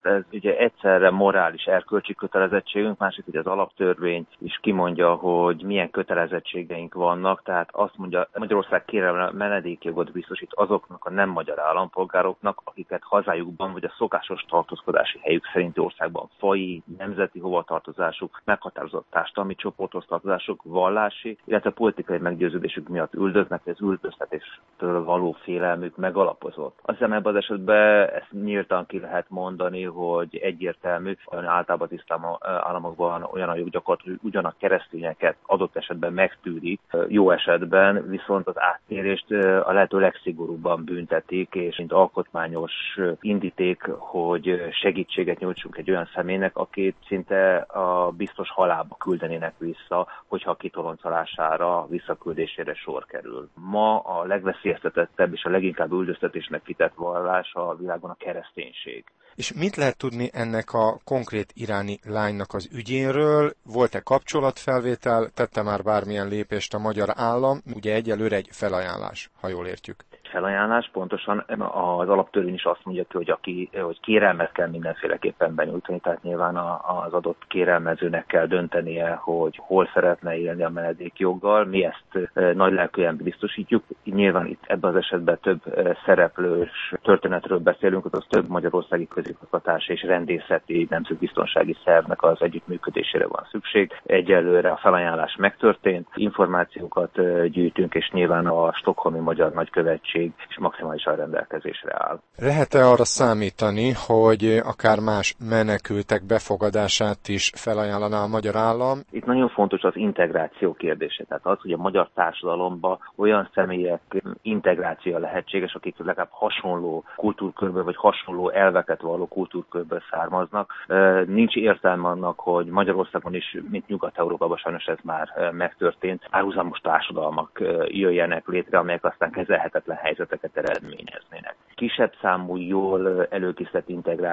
ez ugye egyszerre morális erkölcsi kötelezettségünk, másrészt ugye az alaptörvény is kimondja, hogy milyen kötelezettségeink vannak, tehát azt mondja, Magyarország kérelme menedékjogot biztosít azoknak a nem magyar állampolgároknak, akiket hazájukban vagy a szokásos tartózkodási helyük szerinti országban faji, nemzeti hovatartozásuk, meghatározott társadalmi csoporthoz tartozásuk, vallási, illetve politikai meggyőződésük miatt üldöznek, az üldöztetéstől való félelmük megalapozott. Azt hiszem, ebben az esetben ezt nyíltan ki lehet mondani, hogy egyértelmű, hogy általában az iszlám államokban olyan a joggyakorlat, hogy ugyan a keresztényeket adott esetben megtűrik, jó esetben viszont az áttérést a lehető legszigorúbban büntetik, és mint alkotmányos indíték, hogy segítséget nyújtsunk egy olyan személynek, akit szinte a biztos halálba küldenének vissza, hogyha a kitoloncolására, visszaküldésére sor kerül. Ma a legveszélyeztetettebb és a leginkább üldöztetésnek kitett vallás a világon a kereszténység. És mit lehet tudni ennek a konkrét iráni lánynak az ügyéről? Volt-e kapcsolatfelvétel? Tette már bármilyen lépést a magyar állam? Ugye egyelőre egy felajánlás, ha jól értjük. Felajánlás, pontosan az alaptörvény is azt mondja ki, hogy kérelmet kell mindenféleképpen benyújtani, tehát nyilván az adott kérelmezőnek kell döntenie, hogy hol szeretne élni a menedékjoggal. Mi ezt nagylelkűen biztosítjuk. Nyilván itt ebben az esetben több szereplős történetről beszélünk, az több magyarországi közigazgatási és rendészeti nemzetbiztonsági szervnek az együttműködésére van szükség. Egyelőre a felajánlás megtörtént, információkat gyűjtünk, és nyilván a stockholmi magyar nagykövetség és maximálisan rendelkezésre áll. Lehet-e arra számítani, hogy akár más menekültek befogadását is felajánlaná a magyar állam? Itt nagyon fontos az integráció kérdése, tehát az, hogy a magyar társadalomban olyan személyek integrációja lehetséges, akik legalább hasonló kultúrkörből vagy hasonló elveket valló kultúrkörből származnak. Nincs értelme annak, hogy Magyarországon is, mint Nyugat-Európában sajnos ez már megtörtént, párhuzamos társadalmak jöjjenek létre, amelyek aztán kezelhetetlen helyzeteket eredményeznének. Kisebb számú, jól előkészített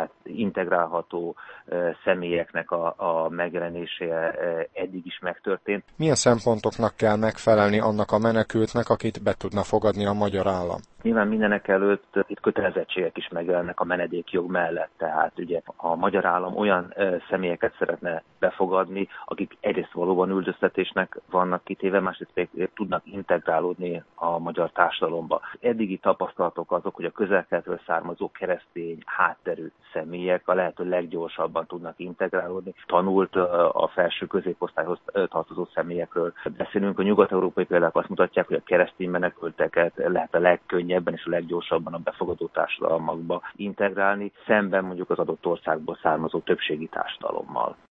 integrálható személyeknek a megjelenése eddig is megtörtént. Milyen szempontoknak kell megfelelni annak a menekültnek, akit be tudna fogadni a magyar állam? Nyilván mindenek előtt itt kötelezettségek is megjelennek a menedékjog mellett, tehát ugye a magyar állam olyan személyeket szeretne befogadni, akik egyrészt valóban üldöztetésnek vannak kitéve, másrészt pedig tudnak integrálódni a magyar társadalomba. Eddigi tapasztalatok azok, hogy a közel-keletről származó keresztény hátterű személyek a lehető leggyorsabban tudnak integrálódni. Tanult a felső középosztályhoz tartozó személyekről beszélünk. A nyugat-európai példák azt mutatják, hogy a keresztény menekülteket lehet a legkönnyebben és a leggyorsabban a befogadó társadalmakba integrálni, szemben mondjuk az adott országból származó többségi társadalommal.